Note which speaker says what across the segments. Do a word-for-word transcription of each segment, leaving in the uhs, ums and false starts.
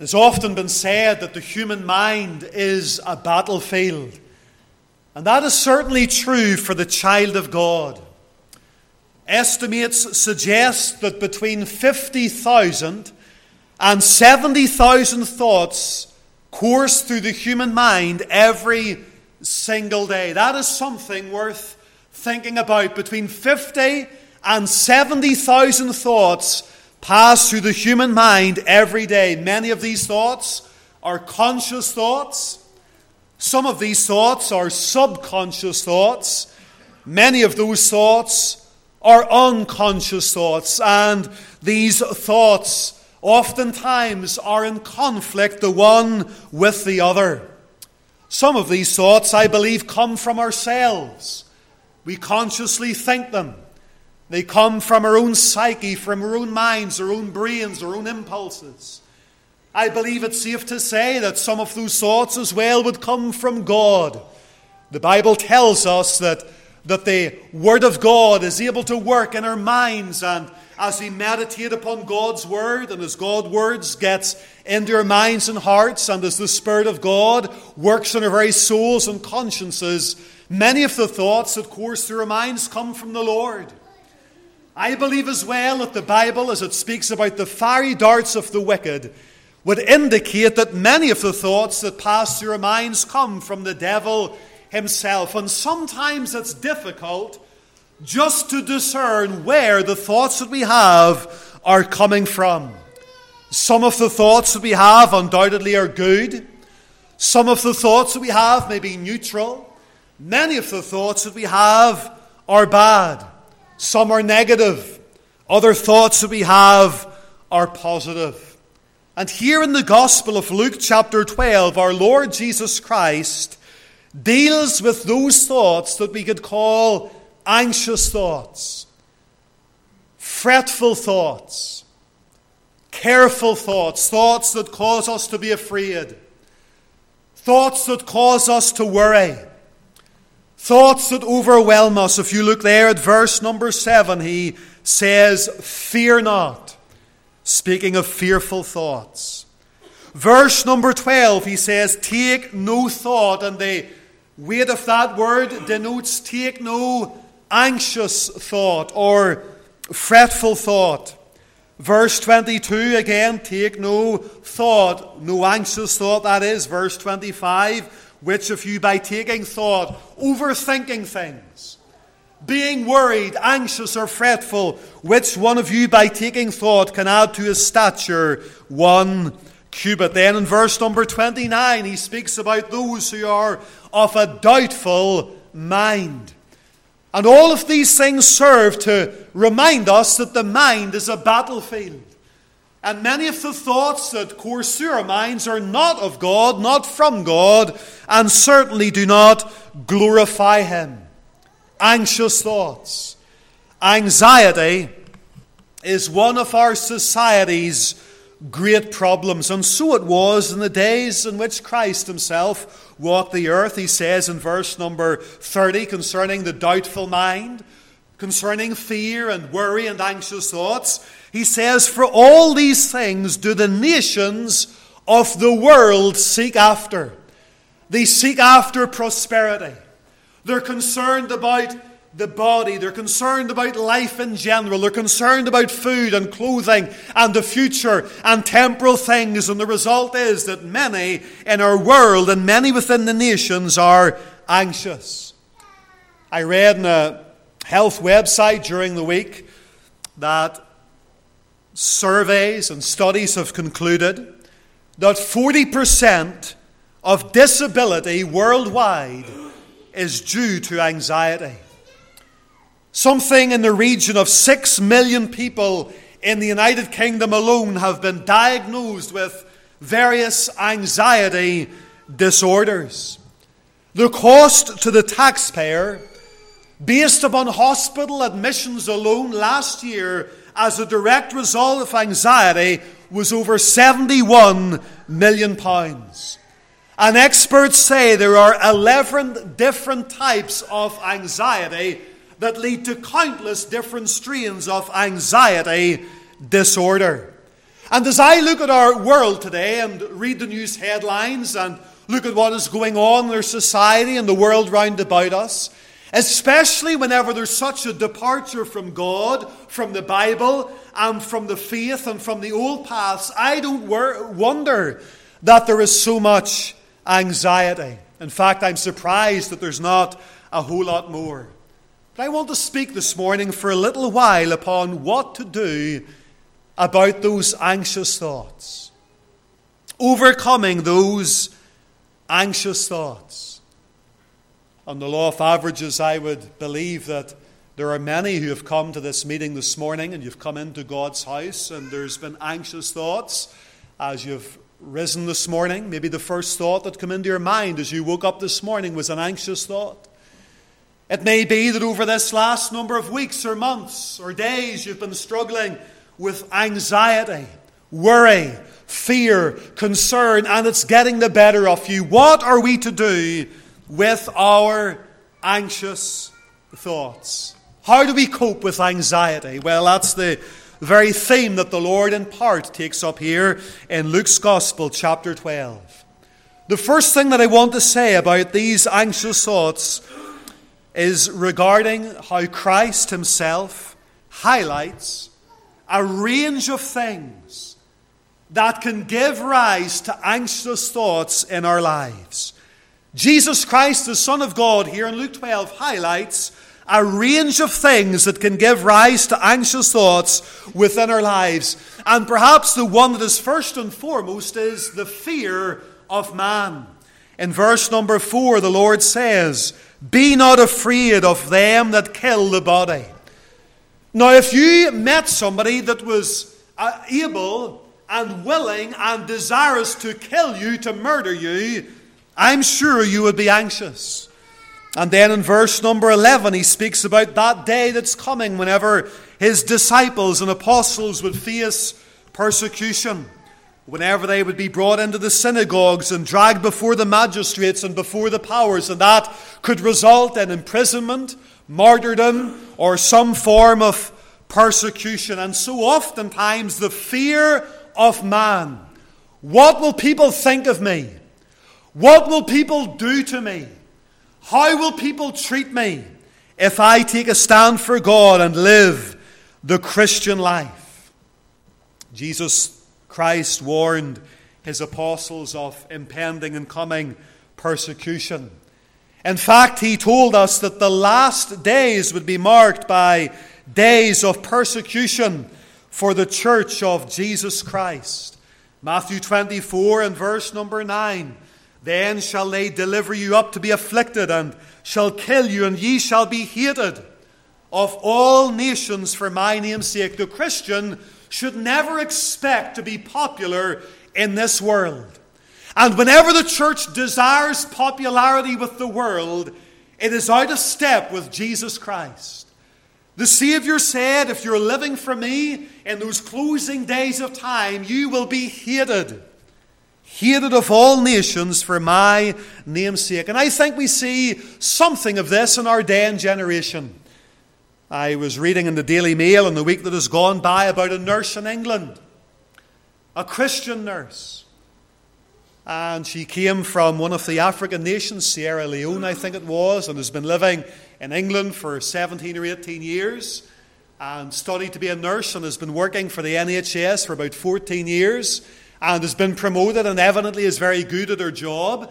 Speaker 1: It has often been said that the human mind is a battlefield. And that is certainly true for the child of God. Estimates suggest that between fifty thousand and seventy thousand thoughts course through the human mind every single day. That is something worth thinking about. Between fifty and seventy thousand thoughts pass through the human mind every day. Many of these thoughts are conscious thoughts. Some of these thoughts are subconscious thoughts. Many of those thoughts are unconscious thoughts. And these thoughts oftentimes are in conflict, the one with the other. Some of these thoughts, I believe, come from ourselves. We consciously think them. They come from our own psyche, from our own minds, our own brains, our own impulses. I believe it's safe to say that some of those thoughts as well would come from God. The Bible tells us that, that the Word of God is able to work in our minds, and as we meditate upon God's Word, and as God's words gets into our minds and hearts, and as the Spirit of God works in our very souls and consciences, many of the thoughts that course through our minds come from the Lord. I believe as well that the Bible, as it speaks about the fiery darts of the wicked, would indicate that many of the thoughts that pass through our minds come from the devil himself. And sometimes it's difficult just to discern where the thoughts that we have are coming from. Some of the thoughts that we have undoubtedly are good. Some of the thoughts that we have may be neutral. Many of the thoughts that we have are bad. Some are negative. Other thoughts that we have are positive. And here in the Gospel of Luke chapter twelve, our Lord Jesus Christ deals with those thoughts that we could call anxious thoughts, fretful thoughts, careful thoughts, thoughts that cause us to be afraid, thoughts that cause us to worry, thoughts that overwhelm us. If you look there at verse number seven, he says, "Fear not," speaking of fearful thoughts. Verse number twelve, he says, "Take no thought," and the weight of that word denotes take no anxious thought or fretful thought. Verse twenty-two, again, take no thought, no anxious thought, that is. Verse twenty-five, which of you by taking thought, overthinking things, being worried, anxious, or fretful, which one of you by taking thought can add to his stature one cubit? Then in verse number twenty-nine, he speaks about those who are of a doubtful mind. And all of these things serve to remind us that the mind is a battlefield. And many of the thoughts that course through our minds are not of God, not from God, and certainly do not glorify Him. Anxious thoughts. Anxiety is one of our society's great problems. And so it was in the days in which Christ himself walked the earth. He says in verse number thirty concerning the doubtful mind, concerning fear and worry and anxious thoughts, he says, "For all these things do the nations of the world seek after." They seek after prosperity. They're concerned about the body. They're concerned about life in general. They're concerned about food and clothing and the future and temporal things. And the result is that many in our world and many within the nations are anxious. I read in a health website during the week that surveys and studies have concluded that forty percent of disability worldwide is due to anxiety. Something in the region of six million people in the United Kingdom alone have been diagnosed with various anxiety disorders. The cost to the taxpayer, based upon hospital admissions alone last year as a direct result of anxiety, was over seventy-one million pounds. And experts say there are eleven different types of anxiety that lead to countless different strains of anxiety disorder. And as I look at our world today and read the news headlines and look at what is going on in our society and the world round about us, especially whenever there's such a departure from God, from the Bible, and from the faith and from the old paths, I don't wor- wonder that there is so much anxiety. In fact, I'm surprised that there's not a whole lot more. But I want to speak this morning for a little while upon what to do about those anxious thoughts. Overcoming those anxious thoughts. On the law of averages, I would believe that there are many who have come to this meeting this morning and you've come into God's house and there's been anxious thoughts as you've risen this morning. Maybe the first thought that came into your mind as you woke up this morning was an anxious thought. It may be that over this last number of weeks or months or days you've been struggling with anxiety, worry, fear, concern, and it's getting the better of you. What are we to do with our anxious thoughts? How do we cope with anxiety? Well, that's the very theme that the Lord in part takes up here in Luke's Gospel, chapter twelve. The first thing that I want to say about these anxious thoughts is regarding how Christ himself highlights a range of things that can give rise to anxious thoughts in our lives. Jesus Christ, the Son of God, here in Luke twelve, highlights a range of things that can give rise to anxious thoughts within our lives. And perhaps the one that is first and foremost is the fear of man. In verse number four, the Lord says, "Be not afraid of them that kill the body." Now, if you met somebody that was uh, able and willing and desirous to kill you, to murder you, I'm sure you would be anxious. And then in verse number eleven, he speaks about that day that's coming whenever his disciples and apostles would face persecution, whenever they would be brought into the synagogues and dragged before the magistrates and before the powers, and that could result in imprisonment, martyrdom, or some form of persecution. And so oftentimes the fear of man. What will people think of me? What will people do to me? How will people treat me if I take a stand for God and live the Christian life? Jesus Christ warned his apostles of impending and coming persecution. In fact, he told us that the last days would be marked by days of persecution for the church of Jesus Christ. Matthew twenty-four and verse number nine. "Then shall they deliver you up to be afflicted, and shall kill you, and ye shall be hated of all nations for my name's sake." The Christian should never expect to be popular in this world. And whenever the church desires popularity with the world, it is out of step with Jesus Christ. The Savior said, if you're living for me in those closing days of time, you will be hated. Hated of all nations for my name's sake. And I think we see something of this in our day and generation. I was reading in the Daily Mail in the week that has gone by about a nurse in England, a Christian nurse. And she came from one of the African nations, Sierra Leone, I think it was, and has been living in England for seventeen or eighteen years and studied to be a nurse and has been working for the N H S for about fourteen years. And has been promoted and evidently is very good at her job.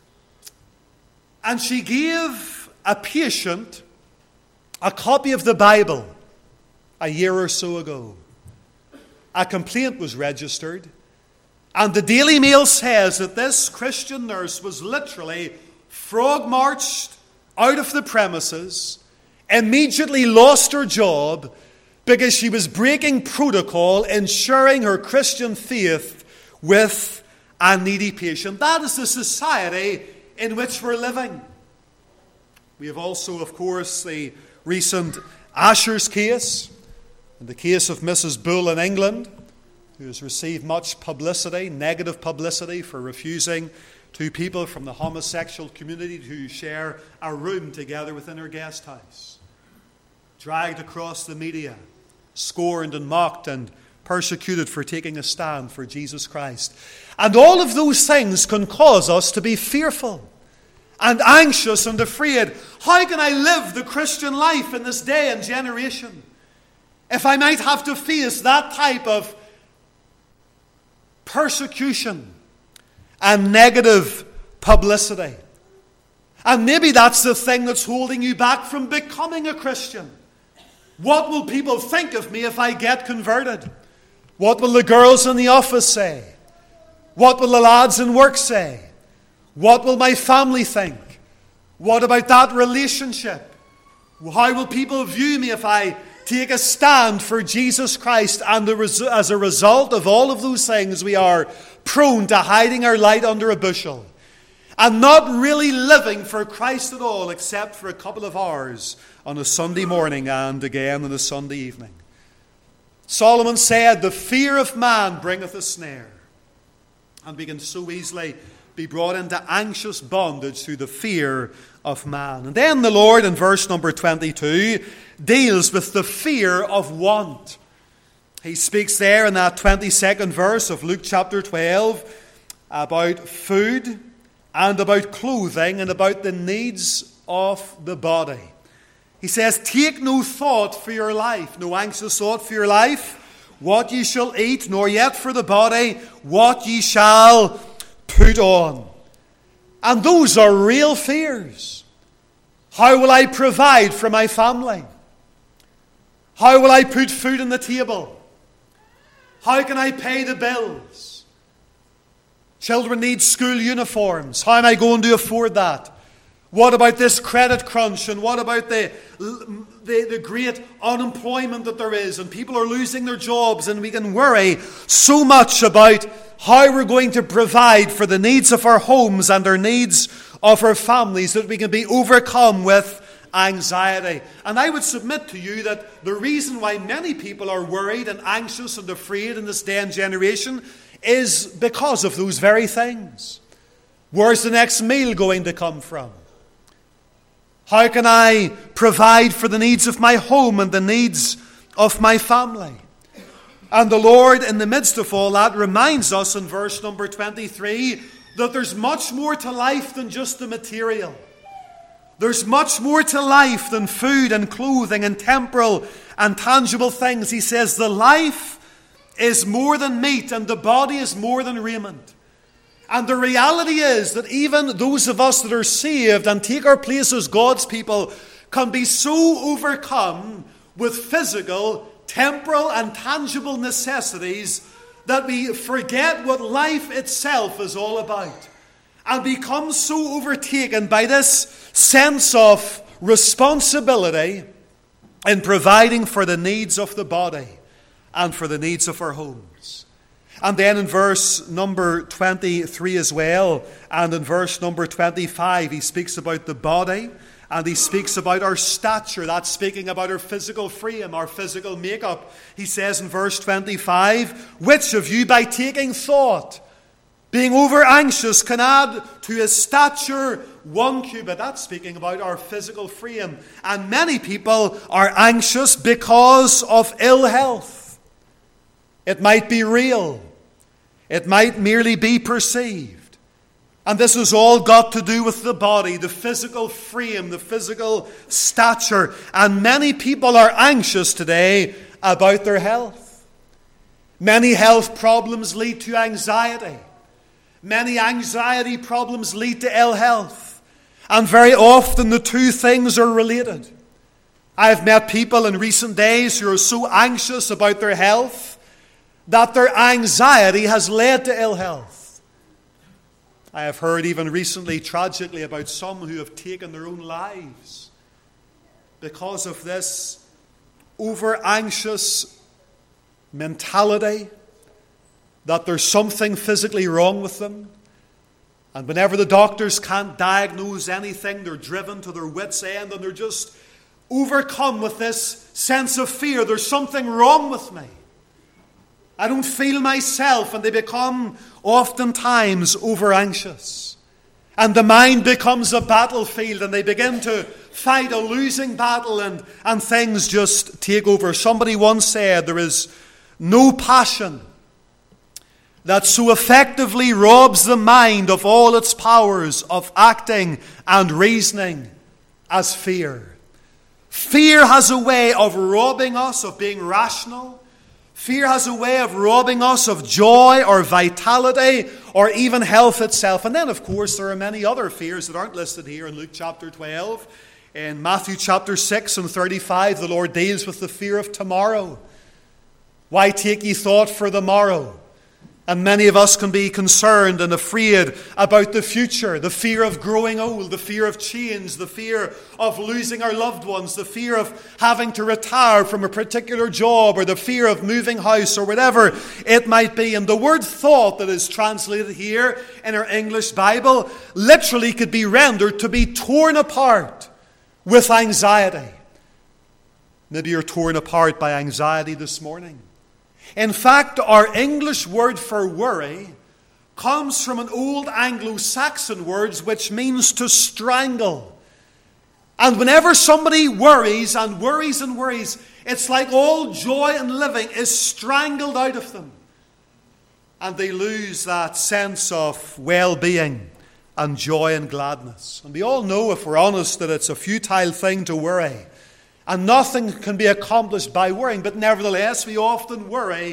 Speaker 1: And she gave a patient a copy of the Bible a year or so ago. A complaint was registered. And the Daily Mail says that this Christian nurse was literally frog-marched out of the premises, immediately lost her job because she was breaking protocol, ensuring her Christian faith with a needy patient. That is the society in which we're living. We have also, of course, the recent Asher's case, and the case of Missus Bull in England, who has received much publicity, negative publicity, for refusing two people from the homosexual community to share a room together within her guest house. Dragged across the media, scorned and mocked and persecuted for taking a stand for Jesus Christ. And all of those things can cause us to be fearful and anxious and afraid. How can I live the Christian life in this day and generation if I might have to face that type of persecution and negative publicity? And maybe that's the thing that's holding you back from becoming a Christian. What will people think of me if I get converted? What will the girls in the office say? What will the lads in work say? What will my family think? What about that relationship? How will people view me if I take a stand for Jesus Christ? And as a result of all of those things, we are prone to hiding our light under a bushel and not really living for Christ at all, except for a couple of hours on a Sunday morning and again on a Sunday evening. Solomon said, "The fear of man bringeth a snare." And we can so easily be brought into anxious bondage through the fear of man. And then the Lord, in verse number twenty-two, deals with the fear of want. He speaks there in that twenty-second verse of Luke chapter twelve about food and about clothing and about the needs of the body. He says, "Take no thought for your life," no anxious thought for your life, "what ye shall eat, nor yet for the body, what ye shall put on." And those are real fears. How will I provide for my family? How will I put food on the table? How can I pay the bills? Children need school uniforms. How am I going to afford that? What about this credit crunch? And what about the, the, the great unemployment that there is? And people are losing their jobs. And we can worry so much about how we're going to provide for the needs of our homes and our needs of our families that we can be overcome with anxiety. And I would submit to you that the reason why many people are worried and anxious and afraid in this day and generation is because of those very things. Where's the next meal going to come from? How can I provide for the needs of my home and the needs of my family? And the Lord, in the midst of all that, reminds us in verse number twenty-three that there's much more to life than just the material. There's much more to life than food and clothing and temporal and tangible things. He says the life is more than meat and the body is more than raiment. And the reality is that even those of us that are saved and take our place as God's people can be so overcome with physical, temporal, and tangible necessities that we forget what life itself is all about and become so overtaken by this sense of responsibility in providing for the needs of the body and for the needs of our homes. And then in verse number twenty-three as well, and in verse number twenty-five, he speaks about the body, and he speaks about our stature. That's speaking about our physical frame, our physical makeup. He says in verse twenty-five, "Which of you by taking thought, being over anxious, can add to his stature one cubit?" That's speaking about our physical frame. And many people are anxious because of ill health. It might be real. It might merely be perceived. And this has all got to do with the body, the physical frame, the physical stature. And many people are anxious today about their health. Many health problems lead to anxiety. Many anxiety problems lead to ill health. And very often the two things are related. I've met people in recent days who are so anxious about their health that their anxiety has led to ill health. I have heard even recently, tragically, about some who have taken their own lives because of this over-anxious mentality that there's something physically wrong with them. And whenever the doctors can't diagnose anything, they're driven to their wits' end and they're just overcome with this sense of fear. There's something wrong with me. I don't feel myself, and they become oftentimes over-anxious. And the mind becomes a battlefield, and they begin to fight a losing battle, and, and things just take over. Somebody once said there is no passion that so effectively robs the mind of all its powers of acting and reasoning as fear. Fear has a way of robbing us of being rational. Fear has a way of robbing us of joy or vitality or even health itself. And then, of course, there are many other fears that aren't listed here in Luke chapter twelve. In Matthew chapter six and thirty-five, the Lord deals with the fear of tomorrow. Why take ye thought for the morrow? And many of us can be concerned and afraid about the future, the fear of growing old, the fear of change, the fear of losing our loved ones, the fear of having to retire from a particular job, or the fear of moving house, or whatever it might be. And the word thought that is translated here in our English Bible literally could be rendered to be torn apart with anxiety. Maybe you're torn apart by anxiety this morning. In fact, our English word for worry comes from an old Anglo-Saxon word which means to strangle. And whenever somebody worries and worries and worries, it's like all joy in living is strangled out of them. And they lose that sense of well-being and joy and gladness. And we all know, if we're honest, that it's a futile thing to worry. And nothing can be accomplished by worrying. But nevertheless, we often worry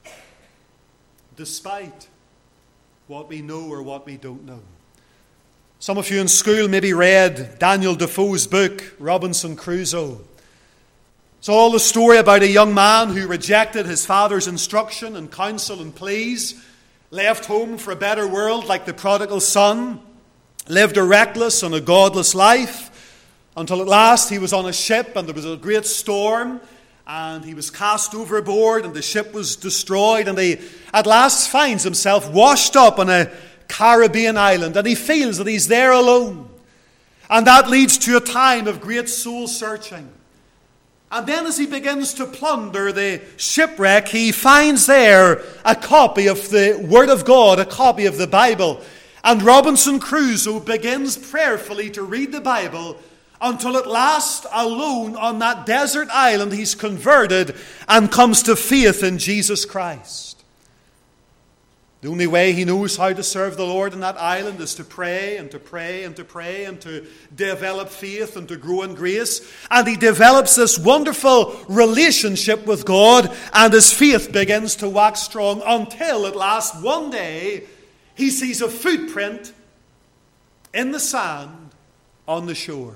Speaker 1: despite what we know or what we don't know. Some of you in school maybe read Daniel Defoe's book, Robinson Crusoe. It's all the story about a young man who rejected his father's instruction and counsel and pleas, left home for a better world like the prodigal son, lived a reckless and a godless life, until at last he was on a ship and there was a great storm and he was cast overboard and the ship was destroyed, and he at last finds himself washed up on a Caribbean island, and he feels that he's there alone. And that leads to a time of great soul searching. And then as he begins to plunder the shipwreck, he finds there a copy of the Word of God, a copy of the Bible. And Robinson Crusoe begins prayerfully to read the Bible until at last, alone on that desert island, he's converted and comes to faith in Jesus Christ. The only way he knows how to serve the Lord in that island is to pray and to pray and to pray and to develop faith and to grow in grace. And he develops this wonderful relationship with God, and his faith begins to wax strong until at last one day he sees a footprint in the sand on the shore.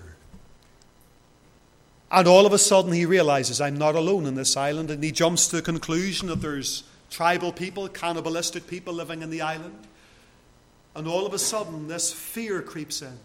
Speaker 1: And all of a sudden he realizes, I'm not alone in this island, and he jumps to the conclusion that there's tribal people, cannibalistic people living in the island. And all of a sudden this fear creeps in.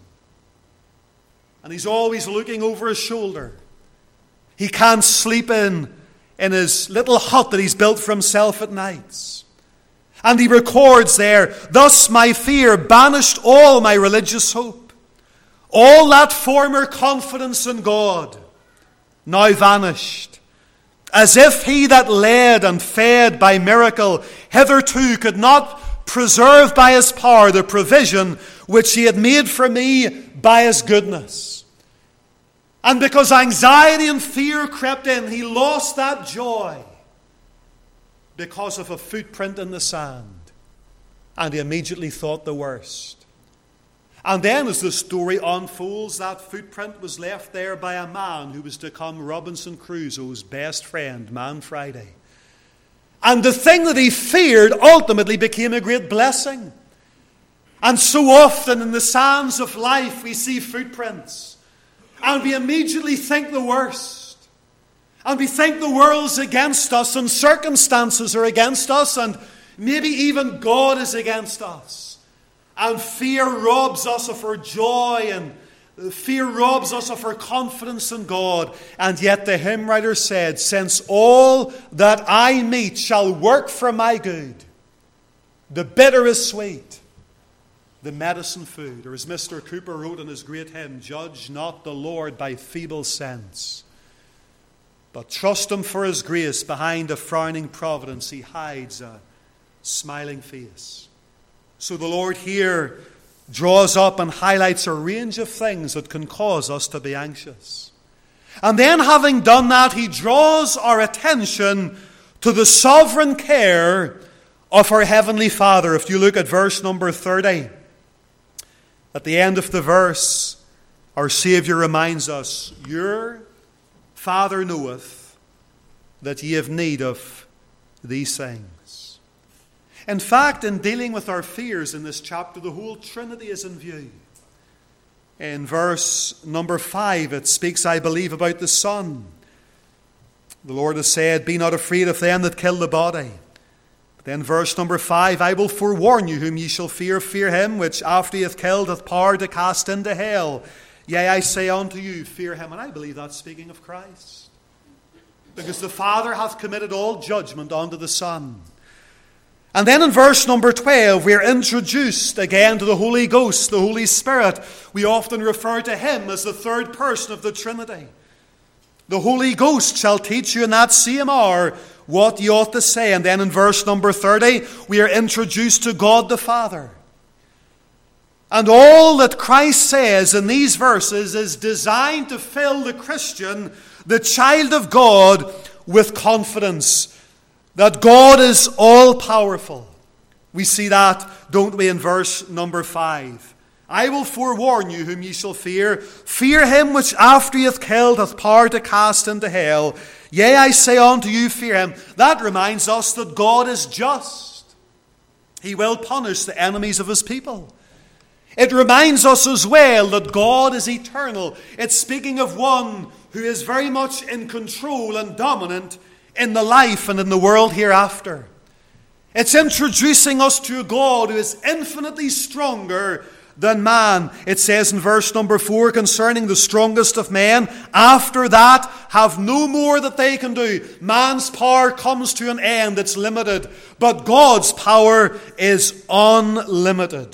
Speaker 1: And he's always looking over his shoulder. He can't sleep in, in his little hut that he's built for himself at nights. And he records there, thus my fear banished all my religious hope. All that former confidence in God now vanished, as if he that led and fed by miracle hitherto could not preserve by his power the provision which he had made for me by his goodness. And because anxiety and fear crept in, he lost that joy because of a footprint in the sand, and he immediately thought the worst. And then as the story unfolds, that footprint was left there by a man who was to become Robinson Crusoe's best friend, Man Friday. And the thing that he feared ultimately became a great blessing. And so often in the sands of life we see footprints, and we immediately think the worst. And we think the world's against us, and circumstances are against us, and maybe even God is against us. And fear robs us of our joy, and fear robs us of our confidence in God. And yet the hymn writer said, since all that I meet shall work for my good, the bitter is sweet, the medicine food. Or as Mister Cooper wrote in his great hymn, judge not the Lord by feeble sense, but trust him for his grace. Behind a frowning providence he hides a smiling face. So the Lord here draws up and highlights a range of things that can cause us to be anxious. And then, having done that, he draws our attention to the sovereign care of our Heavenly Father. If you look at verse number thirty, at the end of the verse, our Saviour reminds us, your Father knoweth that ye have need of these things. In fact, in dealing with our fears in this chapter, the whole Trinity is in view. In verse number five, it speaks, I believe, about the Son. The Lord has said, be not afraid of them that kill the body. But then verse number five, I will forewarn you whom ye shall fear. Fear him which after he hath killed hath power to cast into hell. Yea, I say unto you, fear him. And I believe that's speaking of Christ. Because the Father hath committed all judgment unto the Son. And then in verse number twelve, we are introduced again to the Holy Ghost, the Holy Spirit. We often refer to him as the third person of the Trinity. The Holy Ghost shall teach you in that same hour what ye ought to say. And then in verse number thirty, we are introduced to God the Father. And all that Christ says in these verses is designed to fill the Christian, the child of God, with confidence that God is all-powerful. We see that, don't we, in verse number five. I will forewarn you whom ye shall fear. Fear him which after he hath killed hath power to cast into hell. Yea, I say unto you, fear him. That reminds us that God is just. He will punish the enemies of his people. It reminds us as well that God is eternal. It's speaking of one who is very much in control and dominant in the life and in the world hereafter. It's introducing us to a God who is infinitely stronger than man. It says in verse number four concerning the strongest of men, after that have no more that they can do. Man's power comes to an end, it's limited, but God's power is unlimited.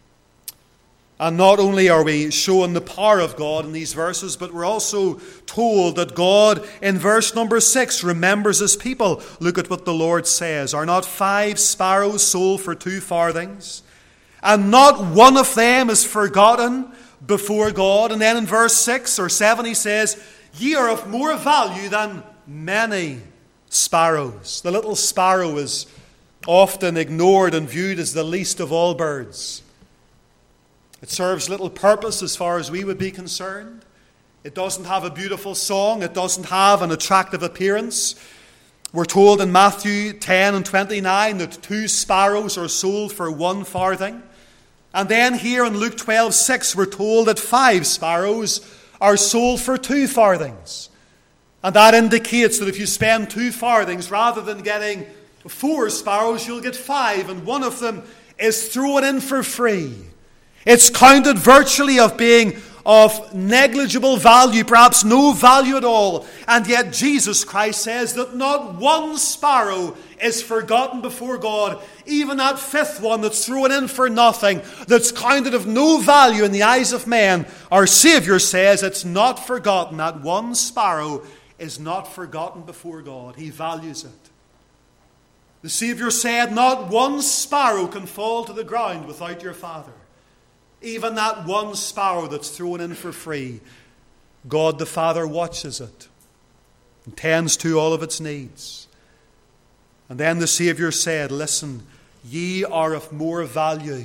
Speaker 1: And not only are we shown the power of God in these verses, but we're also told that God, in verse number six, remembers his people. Look at what the Lord says. Are not five sparrows sold for two farthings? And not one of them is forgotten before God. And then in verse six or seven he says, ye are of more value than many sparrows. The little sparrow is often ignored and viewed as the least of all birds. It serves little purpose as far as we would be concerned. It doesn't have a beautiful song. It doesn't have an attractive appearance. We're told in Matthew ten and twenty-nine that two sparrows are sold for one farthing. And then here in Luke twelve six we're told that five sparrows are sold for two farthings. And that indicates that if you spend two farthings, rather than getting four sparrows, you'll get five. And one of them is thrown in for free. It's counted virtually of being of negligible value, perhaps no value at all. And yet Jesus Christ says that not one sparrow is forgotten before God. Even that fifth one that's thrown in for nothing, that's counted of no value in the eyes of men, our Saviour says it's not forgotten. That one sparrow is not forgotten before God. He values it. The Saviour said, not one sparrow can fall to the ground without your Father. Even that one sparrow that's thrown in for free, God the Father watches it and tends to all of its needs. And then the Saviour said, listen, ye are of more value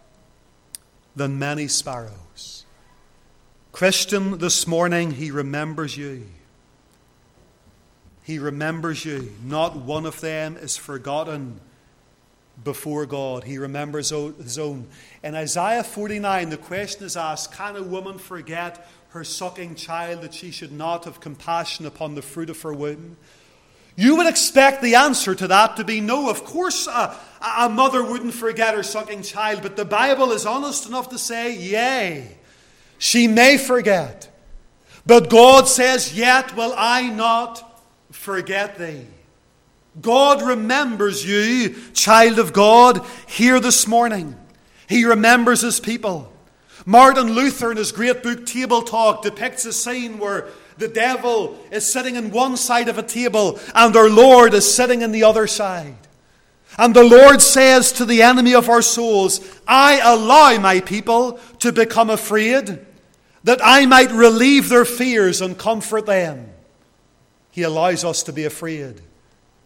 Speaker 1: than many sparrows. Christian, this morning, he remembers you. He remembers you. Not one of them is forgotten before God. He remembers his own. In Isaiah forty-nine, the question is asked, can a woman forget her sucking child that she should not have compassion upon the fruit of her womb? You would expect the answer to that to be no. Of course a, a mother wouldn't forget her sucking child, but the Bible is honest enough to say, yea, she may forget. But God says, yet will I not forget thee. God remembers you, child of God, here this morning. He remembers his people. Martin Luther, in his great book Table Talk, depicts a scene where the devil is sitting in one side of a table and our Lord is sitting in the other side. And the Lord says to the enemy of our souls, I allow my people to become afraid, that I might relieve their fears and comfort them. He allows us to be afraid.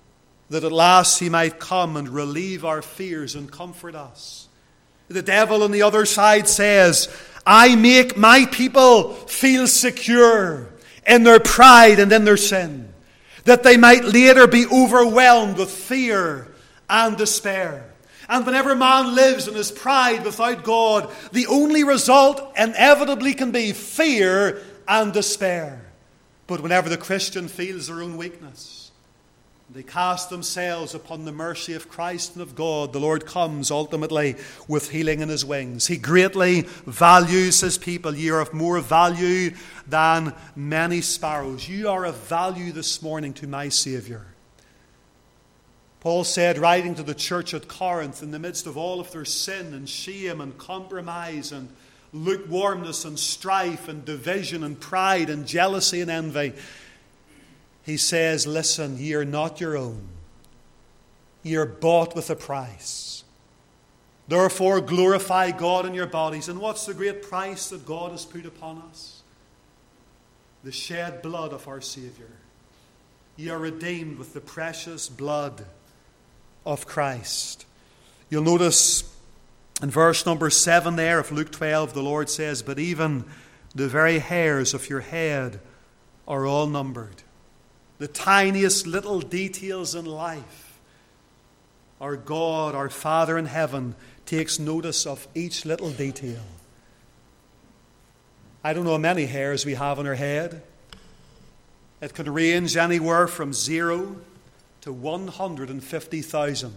Speaker 1: that at last he might come and relieve our fears and comfort us. The devil on the other side says, I make my people feel secure in their pride and in their sin, that they might later be overwhelmed with fear and despair. And whenever man lives in his pride without God, the only result inevitably can be fear and despair. But whenever the Christian feels their own weakness, they cast themselves upon the mercy of Christ and of God, the Lord comes ultimately with healing in his wings. He greatly values his people. Ye are of more value than many sparrows. You are of value this morning to my Saviour. Paul said, writing to the church at Corinth, in the midst of all of their sin and shame and compromise and lukewarmness and strife and division and pride and jealousy and envy, he says, listen, ye are not your own. Ye are bought with a price. Therefore glorify God in your bodies. And what's the great price that God has put upon us? The shed blood of our Saviour. Ye are redeemed with the precious blood of Christ. You'll notice in verse number seven there of Luke twelve, the Lord says, but even the very hairs of your head are all numbered. The tiniest little details in life. Our God, our Father in heaven, takes notice of each little detail. I don't know how many hairs we have on our head. It could range anywhere from zero to one hundred fifty thousand.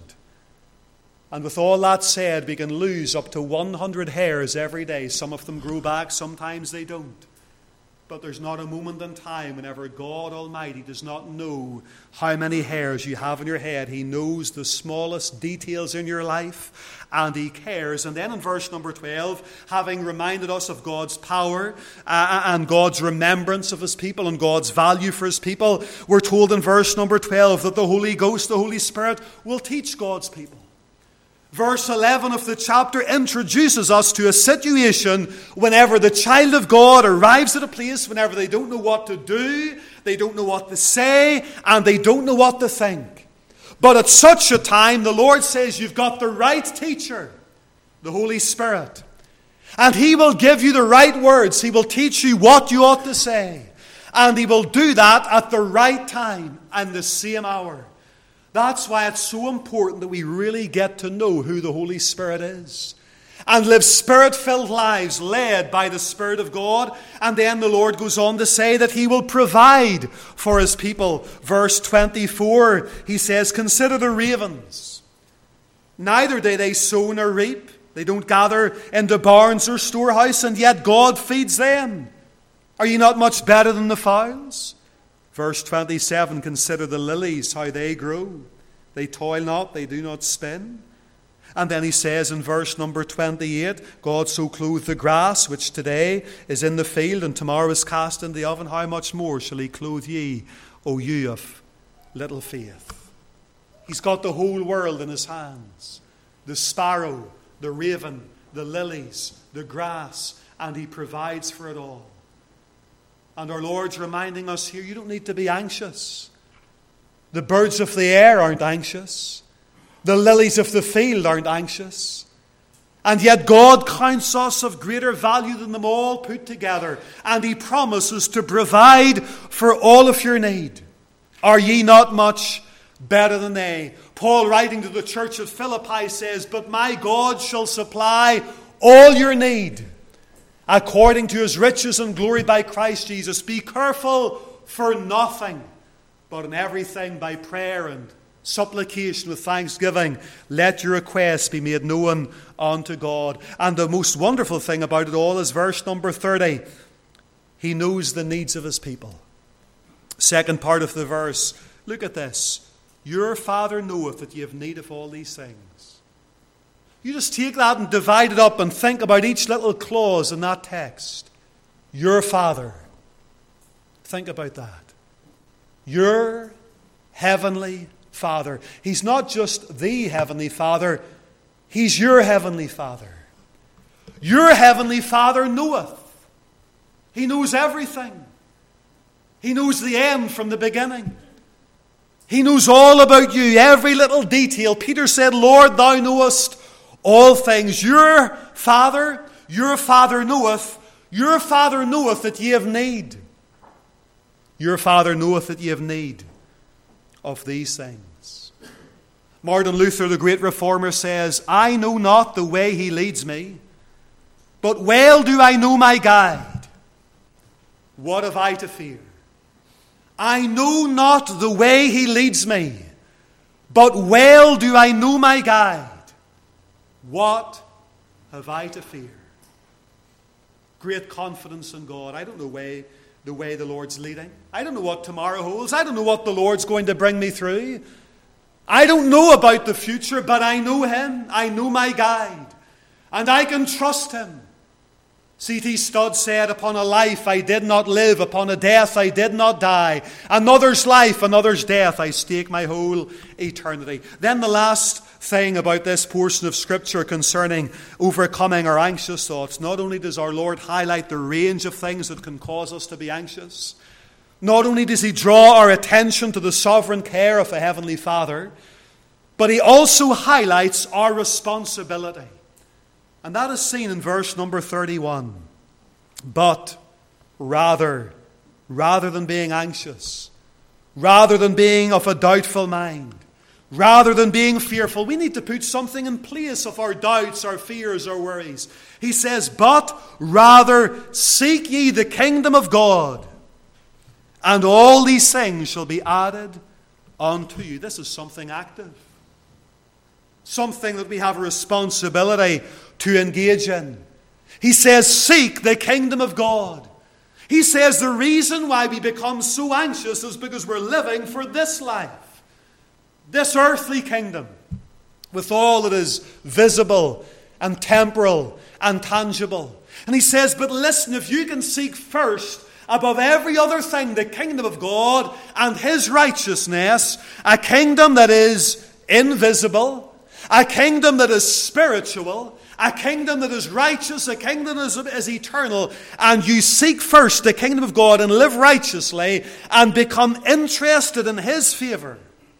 Speaker 1: And with all that said, we can lose up to one hundred hairs every day. Some of them grow back, sometimes they don't. But there's not a moment in time whenever God Almighty does not know how many hairs you have in your head. He knows the smallest details in your life, and He cares. And then in verse number twelve, having reminded us of God's power uh, and God's remembrance of His people and God's value for His people, we're told in verse number twelve that the Holy Ghost, the Holy Spirit, will teach God's people. Verse eleven of the chapter introduces us to a situation whenever the child of God arrives at a place, whenever they don't know what to do, they don't know what to say, and they don't know what to think. But at such a time, the Lord says, you've got the right teacher, the Holy Spirit. And He will give you the right words. He will teach you what you ought to say. And He will do that at the right time and the same hour. That's why it's so important that we really get to know who the Holy Spirit is and live Spirit-filled lives led by the Spirit of God. And then the Lord goes on to say that He will provide for His people. Verse twenty-four, He says, consider the ravens. Neither do they sow nor reap. They don't gather into barns or storehouse, and yet God feeds them. Are you not much better than the fowls? Verse twenty-seven, consider the lilies, how they grow. They toil not, they do not spin. And then he says in verse number twenty-eight, God so clothed the grass, which today is in the field and tomorrow is cast in the oven. How much more shall He clothe ye, O you of little faith? He's got the whole world in His hands. The sparrow, the raven, the lilies, the grass, and He provides for it all. And our Lord's reminding us here, you don't need to be anxious. The birds of the air aren't anxious. The lilies of the field aren't anxious. And yet God counts us of greater value than them all put together. And He promises to provide for all of your need. Are ye not much better than they? Paul, writing to the church at Philippi, says, but my God shall supply all your need according to His riches and glory by Christ Jesus. Be careful for nothing, but in everything by prayer and supplication with thanksgiving, let your requests be made known unto God. And the most wonderful thing about it all is verse number thirty. He knows the needs of His people. Second part of the verse, look at this. Your Father knoweth that ye have need of all these things. You just take that and divide it up and think about each little clause in that text. Your Father. Think about that. Your Heavenly Father. He's not just the Heavenly Father. He's your Heavenly Father. Your Heavenly Father knoweth. He knows everything. He knows the end from the beginning. He knows all about you, every little detail. Peter said, Lord, thou knowest all things. Your Father, your Father knoweth, your Father knoweth that ye have need. Your Father knoweth that ye have need of these things. Martin Luther, the great reformer, says, I know not the way he leads me, but well do I know my guide. What have I to fear? I know not the way he leads me, but well do I know my guide. What have I to fear? Great confidence in God. I don't know way, the way the Lord's leading. I don't know what tomorrow holds. I don't know what the Lord's going to bring me through. I don't know about the future, but I know Him. I know my guide. And I can trust Him. C T Studd said, upon a life I did not live, upon a death I did not die. Another's life, another's death, I stake my whole eternity. Then the last thing about this portion of Scripture concerning overcoming our anxious thoughts. Not only does our Lord highlight the range of things that can cause us to be anxious, not only does He draw our attention to the sovereign care of a Heavenly Father, but He also highlights our responsibility. And that is seen in verse number thirty-one. But rather, rather than being anxious, rather than being of a doubtful mind, rather than being fearful, we need to put something in place of our doubts, our fears, our worries. He says, but rather seek ye the kingdom of God, and all these things shall be added unto you. This is something active. Something that we have a responsibility to engage in. He says, seek the kingdom of God. He says the reason why we become so anxious is because we're living for this life, this earthly kingdom, with all that is visible and temporal and tangible. And he says, but listen, if you can seek first, above every other thing, the kingdom of God and His righteousness, a kingdom that is invisible, a kingdom that is spiritual, a kingdom that is righteous, a kingdom that is, is eternal, and you seek first the kingdom of God and live righteously and become interested in His favor,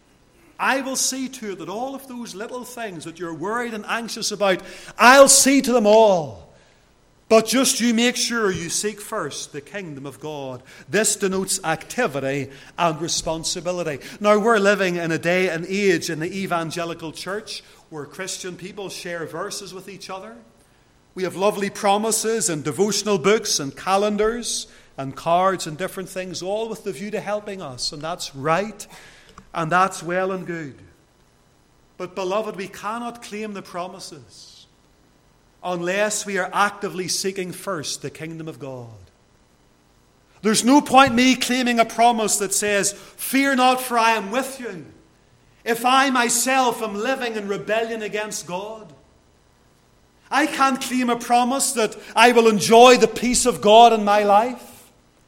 Speaker 1: I will see to it that all of those little things that you're worried and anxious about, I'll see to them all. But just you make sure you seek first the kingdom of God. This denotes activity and responsibility. Now, we're living in a day and age in the evangelical church where Christian people share verses with each other. We have lovely promises and devotional books and calendars and cards and different things, all with the view to helping us. And that's right, and that's well and good. But, beloved, we cannot claim the promises unless we are actively seeking first the kingdom of God. There's no point me claiming a promise that says, fear not, for I am with you, if I myself am living in rebellion against God. I can't claim a promise that I will enjoy the peace of God in my life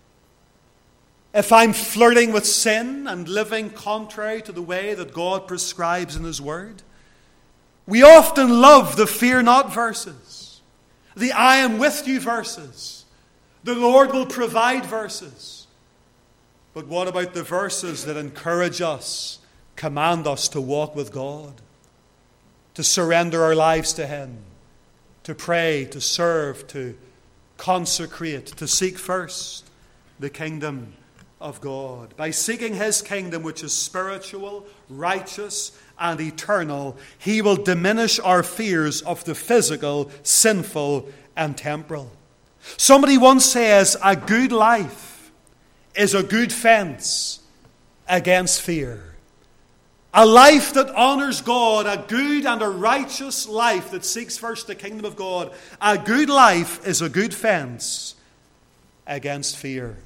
Speaker 1: if I'm flirting with sin and living contrary to the way that God prescribes in His Word. We often love the fear not verses, the I am with you verses, the Lord will provide verses. But what about the verses that encourage us, command us to walk with God, to surrender our lives to Him, to pray, to serve, to consecrate, to seek first the kingdom of God? By seeking His kingdom, which is spiritual, righteous, and eternal, He will diminish our fears of the physical, sinful, and temporal. Somebody once says, a good life is a good fence against fear. A life that honors God, a good and a righteous life that seeks first the kingdom of God, a good life is a good fence against fear.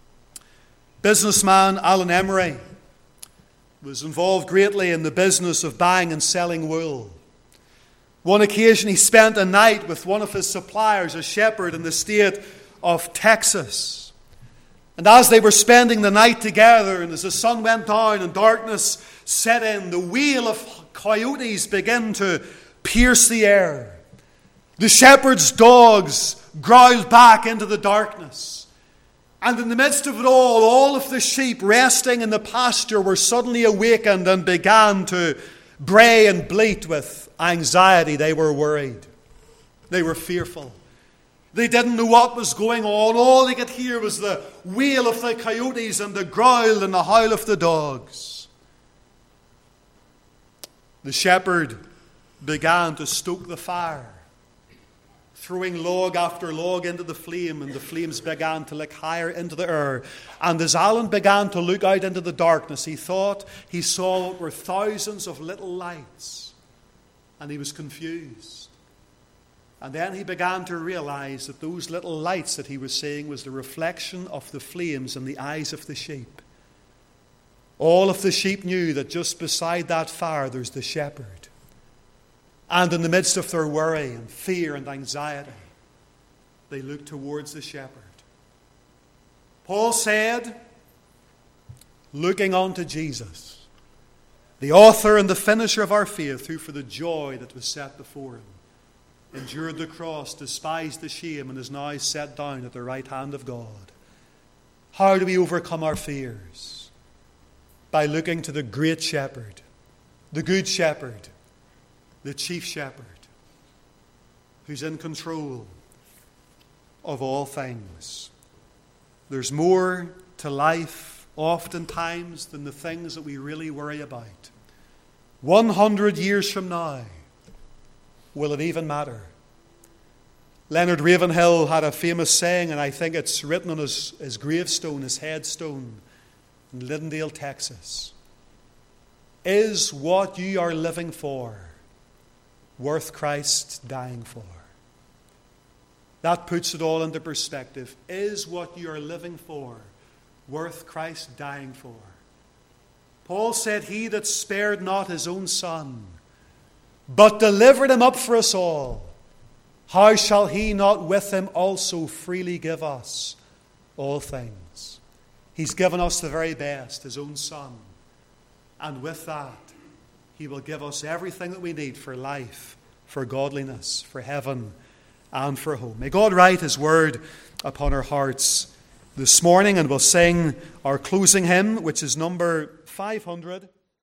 Speaker 1: Businessman Alan Emery was involved greatly in the business of buying and selling wool. One occasion he spent a night with one of his suppliers, a shepherd in the state of Texas. And as they were spending the night together, and as the sun went down and darkness set in, the wail of coyotes began to pierce the air. The shepherd's dogs growled back into the darkness. And in the midst of it all, all of the sheep resting in the pasture were suddenly awakened and began to bray and bleat with anxiety. They were worried. They were fearful. They didn't know what was going on. All they could hear was the wail of the coyotes and the growl and the howl of the dogs. The shepherd began to stoke the fire, throwing log after log into the flame, and the flames began to lick higher into the air. And as Alan began to look out into the darkness, he thought he saw what were thousands of little lights, and he was confused. And then he began to realize that those little lights that he was seeing was the reflection of the flames in the eyes of the sheep. All of the sheep knew that just beside that fire there's the shepherd. And in the midst of their worry and fear and anxiety, they looked towards the shepherd. Paul said, looking unto Jesus, the author and the finisher of our faith, who for the joy that was set before him endured the cross, despised the shame, and is now set down at the right hand of God. How do we overcome our fears? By looking to the great shepherd, the good shepherd, the chief shepherd, who's in control of all things. There's more to life oftentimes than the things that we really worry about. One hundred years from now, will it even matter? Leonard Ravenhill had a famous saying, and I think it's written on his, his gravestone, his headstone in Liddendale, Texas. Is what you are living for worth Christ dying for? That puts it all into perspective. Is what you are living for worth Christ dying for? Paul said, he that spared not his own son, but delivered him up for us all, how shall he not with him also freely give us all things? He's given us the very best, his own son. And with that, he will give us everything that we need for life, for godliness, for heaven, and for home. May God write his word upon our hearts this morning, and we'll sing our closing hymn, which is number five hundred.